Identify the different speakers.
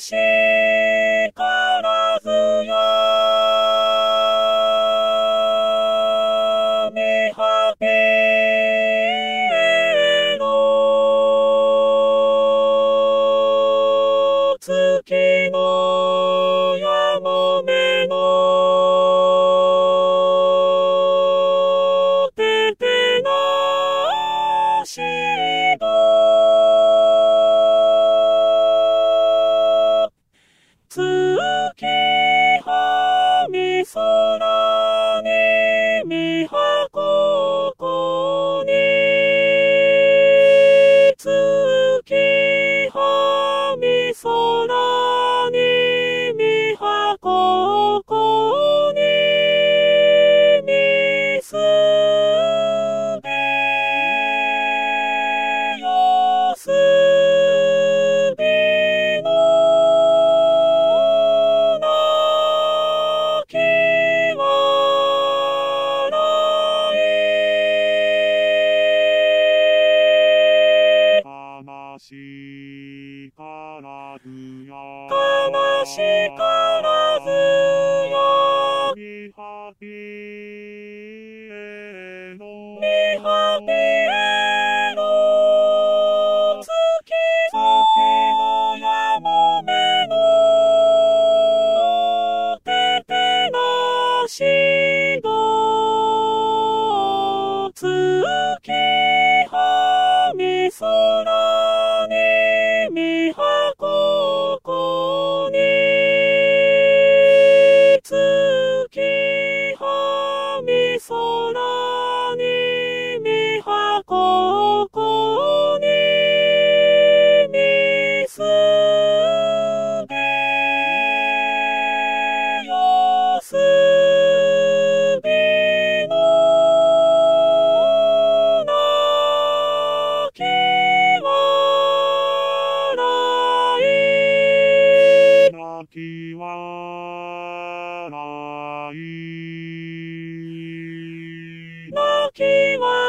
Speaker 1: しからずやみはぴえの月のやもめのててなしど月はみ空にみはここに月はみ空にみはここにみすびよすびの泣き笑い悲しからずや悲しからずやみはぴえのみはぴえの月のやもめのててなしど月はみ空にみはここに月はみ空にみはここにみすびよすびの泣き笑い泣き笑い泣き笑い